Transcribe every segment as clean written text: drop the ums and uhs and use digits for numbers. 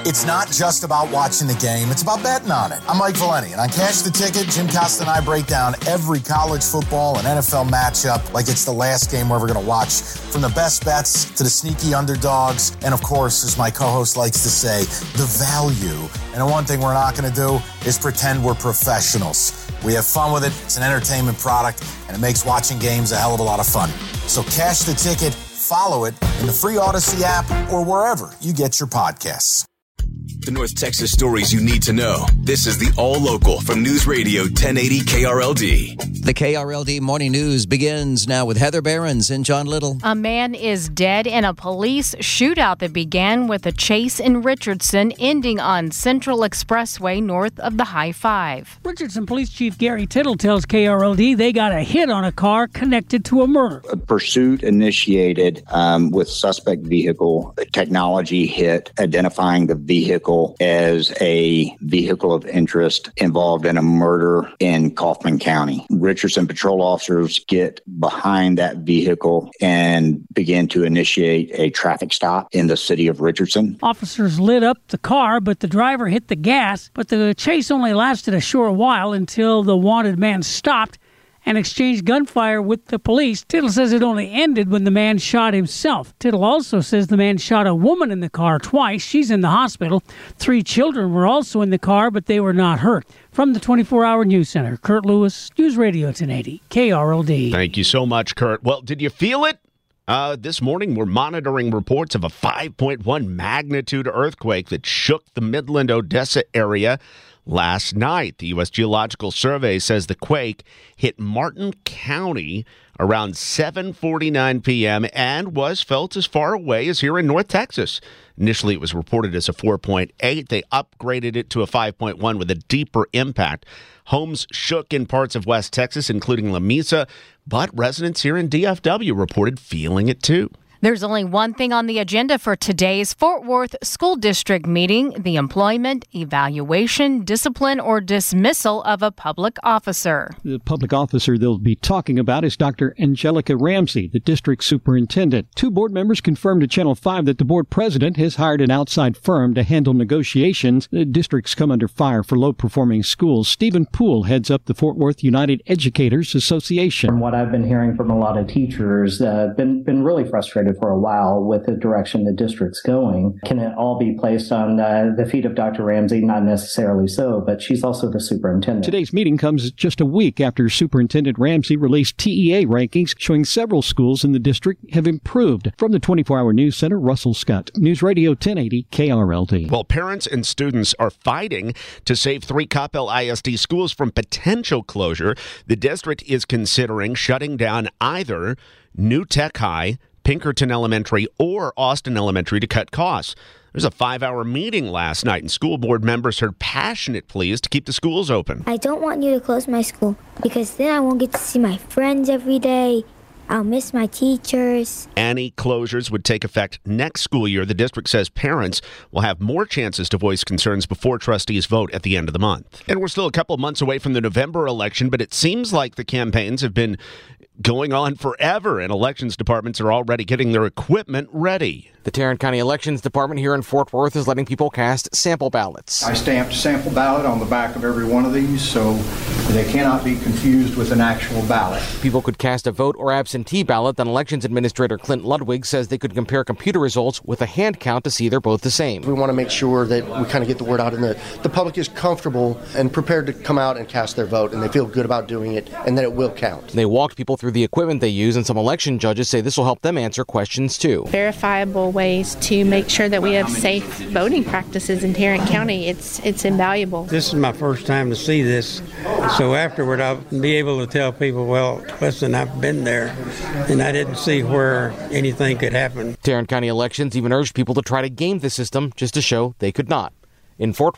It's not just about watching the game, it's about betting on it. I'm Mike Valeni, and on Cash the Ticket, Jim Costa and I break down every college football and NFL matchup like it's the last game we're ever going to watch. From the best bets to the sneaky underdogs, and of course, as my co-host likes to say, the value. And the one thing we're not going to do is pretend we're professionals. We have fun with it, it's an entertainment product, and it makes watching games a hell of a lot of fun. So Cash the Ticket, follow it in the free Odyssey app or wherever you get your podcasts. The North Texas stories you need to know. This is the All Local from News Radio 1080 KRLD. The KRLD Morning News begins now with Heather Behrens and John Little. A man is dead in a police shootout that began with a chase in Richardson, ending on Central Expressway north of the High-Five. Richardson Police Chief Gary Tittle tells KRLD they got a hit on a car connected to a murder. A pursuit initiated with suspect vehicle. Technology hit, identifying the vehicle as a vehicle of interest involved in a murder in Kaufman County. Richardson patrol officers get behind that vehicle and begin to initiate a traffic stop in the city of Richardson. Officers lit up the car, but the driver hit the gas. But the chase only lasted a short while until the wanted man stopped and exchanged gunfire with the police. Tittle says it only ended when the man shot himself. Tittle also says the man shot a woman in the car twice. She's in the hospital. 3 children were also in the car, but they were not hurt. From the 24-Hour News Center, Kurt Lewis, News Radio 1080, KRLD. Thank you so much, Kurt. Well, did you feel it? This morning, we're monitoring reports of a 5.1 magnitude earthquake that shook the Midland-Odessa area last night. The U.S. Geological Survey says the quake hit Martin County around 7:49 p.m. and was felt as far away as here in North Texas. Initially, it was reported as a 4.8. They upgraded it to a 5.1 with a deeper impact. Homes shook in parts of West Texas, including La Mesa, but residents here in DFW reported feeling it too. There's only one thing on the agenda for today's Fort Worth School District meeting: the employment, evaluation, discipline, or dismissal of a public officer. The public officer they'll be talking about is Dr. Angelica Ramsey, the district superintendent. 2 board members confirmed to Channel 5 that the board president has hired an outside firm to handle negotiations. The districts come under fire for low-performing schools. Stephen Poole heads up the Fort Worth United Educators Association. From what I've been hearing from a lot of teachers, been really frustrated for a while with the direction the district's going. Can it all be placed on the feet of Dr. Ramsey? Not necessarily so, but she's also the superintendent. Today's meeting comes just a week after Superintendent Ramsey released TEA rankings showing several schools in the district have improved. From the 24-Hour News Center, Russell Scott, News Radio 1080 KRLD. Well, parents and students are fighting to save 3 Coppell ISD schools from potential closure. The district is considering shutting down either New Tech High, Pinkerton Elementary, or Austin Elementary to cut costs. There's a 5-hour meeting last night, and school board members heard passionate pleas to keep the schools open. I don't want you to close my school because then I won't get to see my friends every day. I'll miss my teachers. Any closures would take effect next school year. The district says parents will have more chances to voice concerns before trustees vote at the end of the month. And we're still a couple of months away from the November election, but it seems like the campaigns have been going on forever, and elections departments are already getting their equipment ready. The Tarrant County Elections Department here in Fort Worth is letting people cast sample ballots. I stamped a sample ballot on the back of every one of these so they cannot be confused with an actual ballot. People could cast a vote or absentee ballot. Then Elections Administrator Clint Ludwig says they could compare computer results with a hand count to see they're both the same. We want to make sure that we kind of get the word out and the public is comfortable and prepared to come out and cast their vote, and they feel good about doing it and that it will count. They walked people through the equipment they use, and some election judges say this will help them answer questions too. Verifiable ways to make sure that we have safe voting practices in Tarrant County. It's invaluable. This is my first time to see this, so afterward I'll be able to tell people, well, listen, I've been there and I didn't see where anything could happen. Tarrant County Elections even urged people to try to game the system just to show they could not. In Fort Worth,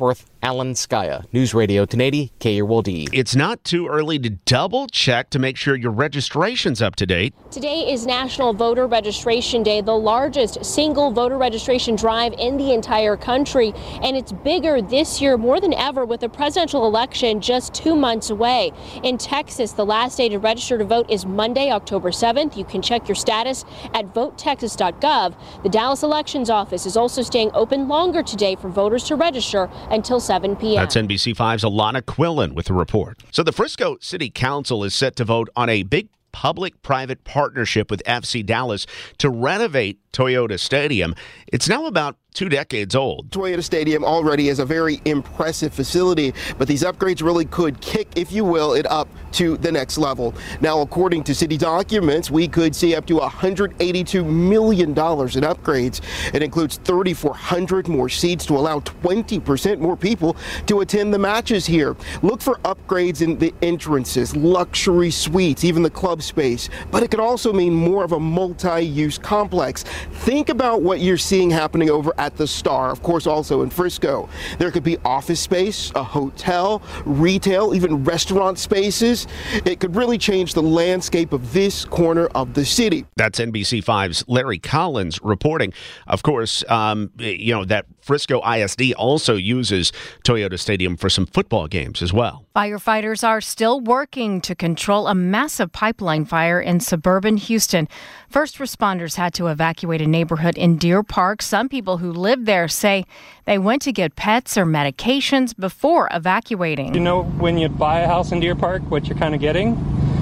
Alan Skaya, News Radio 1080 KRLD. It's not too early to double check to make sure your registration's up to date. Today is National Voter Registration Day, the largest single voter registration drive in the entire country. And it's bigger this year more than ever with the presidential election just 2 months away. In Texas, the last day to register to vote is Monday, October 7th. You can check your status at votetexas.gov. The Dallas Elections Office is also staying open longer today for voters to register until 7 p.m. That's NBC5's Alana Quillen with the report. So the Frisco City Council is set to vote on a big public-private partnership with FC Dallas to renovate Toyota Stadium. It's now about 2 decades old. Toyota Stadium already is a very impressive facility, but these upgrades really could kick, if you will, it up to the next level. Now, according to city documents, we could see up to $182 million in upgrades. It includes 3,400 more seats to allow 20% more people to attend the matches here. Look for upgrades in the entrances, luxury suites, even the club space, but it could also mean more of a multi-use complex. Think about what you're seeing happening over at the Star, of course, also in Frisco. There could be office space, a hotel, retail, even restaurant spaces. It could really change the landscape of this corner of the city. That's NBC5's Larry Collins reporting. Of course, that Frisco ISD also uses Toyota Stadium for some football games as well. Firefighters are still working to control a massive pipeline fire in suburban Houston. First responders had to evacuate a neighborhood in Deer Park. Some people who live there say they went to get pets or medications before evacuating. You know, when you buy a house in Deer Park, what you're kind of getting?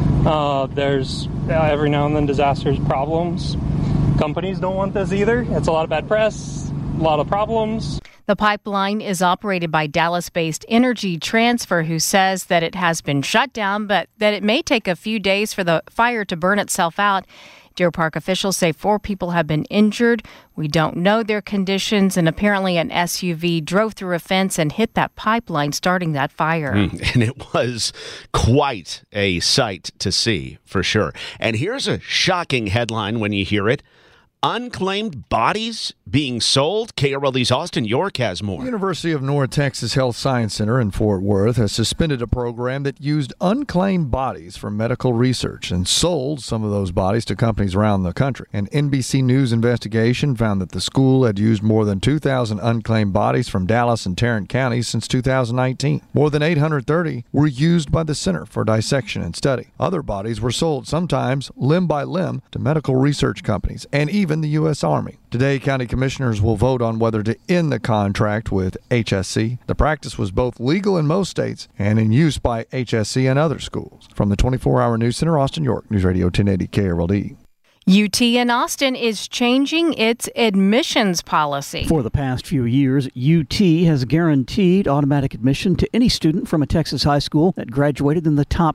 There's every now and then disasters, problems. Companies don't want this either. It's a lot of bad press, a lot of problems. The pipeline is operated by Dallas-based Energy Transfer, who says that it has been shut down, but that it may take a few days for the fire to burn itself out. Deer Park officials say 4 people have been injured. We don't know their conditions, and apparently an SUV drove through a fence and hit that pipeline, starting that fire. And it was quite a sight to see, for sure. And here's a shocking headline when you hear it. Unclaimed bodies being sold. KRLD's Austin York has more. The University of North Texas Health Science Center in Fort Worth has suspended a program that used unclaimed bodies for medical research and sold some of those bodies to companies around the country. An NBC News investigation found that the school had used more than 2,000 unclaimed bodies from Dallas and Tarrant counties since 2019. More than 830 were used by the center for dissection and study. Other bodies were sold, sometimes limb by limb, to medical research companies and even the U.S. Army. Today, county commissioners will vote on whether to end the contract with HSC. The practice was both legal in most states and in use by HSC and other schools. From the 24-hour News Center, Austin York, News Radio 1080 KRLD. UT in Austin is changing its admissions policy. For the past few years, UT has guaranteed automatic admission to any student from a Texas high school that graduated in the top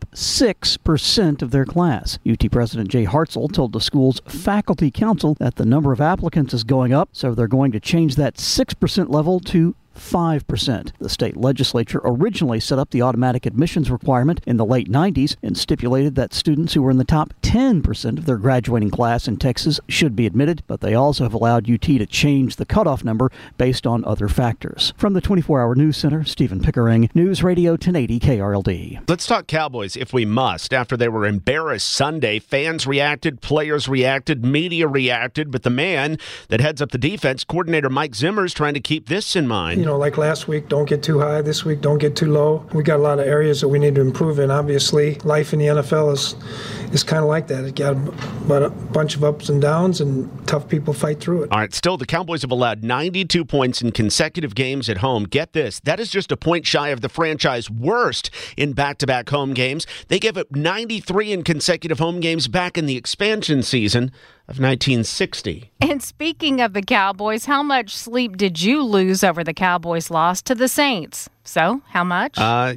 6% of their class. UT President Jay Hartzell told the school's faculty council that the number of applicants is going up, so they're going to change that 6% level to 5%. The state legislature originally set up the automatic admissions requirement in the late 90s and stipulated that students who were in the top 10% of their graduating class in Texas should be admitted, but they also have allowed UT to change the cutoff number based on other factors. From the 24-hour News Center, Stephen Pickering, News Radio 1080 KRLD. Let's talk Cowboys if we must. After they were embarrassed Sunday, fans reacted, players reacted, media reacted, but the man that heads up the defense, coordinator Mike Zimmer, is trying to keep this in mind. Like last week, don't get too high. This week, don't get too low. We got a lot of areas that we need to improve in. Obviously, life in the NFL is kind of like that. It got a bunch of ups and downs, and tough people fight through it. All right, still, the Cowboys have allowed 92 points in consecutive games at home. Get this, that is just a point shy of the franchise worst in back-to-back home games. They gave up 93 in consecutive home games back in the expansion season of 1960. And speaking of the Cowboys, how much sleep did you lose over the Cowboys' loss to the Saints? So, how much?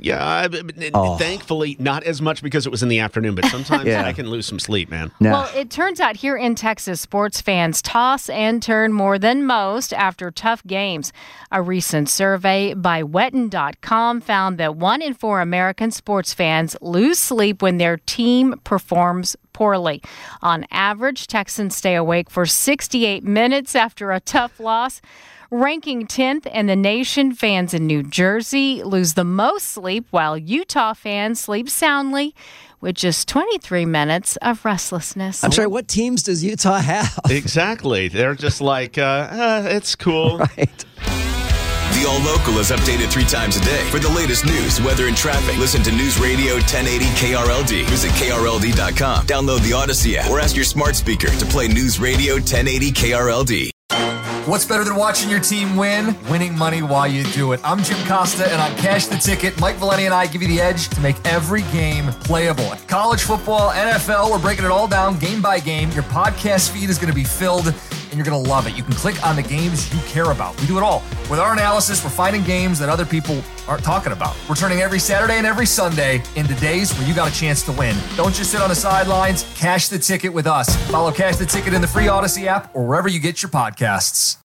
Thankfully, not as much because it was in the afternoon, but sometimes I can lose some sleep, man. No. Well, it turns out here in Texas, sports fans toss and turn more than most after tough games. A recent survey by Wetton.com found that 1 in 4 American sports fans lose sleep when their team performs poorly. On average, Texans stay awake for 68 minutes after a tough loss. Ranking 10th in the nation, fans in New Jersey lose the most sleep while Utah fans sleep soundly with just 23 minutes of restlessness. I'm sorry, what teams does Utah have? Exactly. They're just like, it's cool. Right. The All Local is updated 3 times a day. For the latest news, weather, and traffic, listen to News Radio 1080 KRLD. Visit KRLD.com. Download the Odyssey app or ask your smart speaker to play News Radio 1080 KRLD. What's better than watching your team win? Winning money while you do it. I'm Jim Costa, and on Cash the Ticket, Mike Valeni and I give you the edge to make every game playable. College football, NFL, we're breaking it all down game by game. Your podcast feed is going to be filled, and you're going to love it. You can click on the games you care about. We do it all. With our analysis, we're finding games that other people aren't talking about. We're turning every Saturday and every Sunday into days where you got a chance to win. Don't just sit on the sidelines. Cash the Ticket with us. Follow Cash the Ticket in the free Odyssey app or wherever you get your podcasts.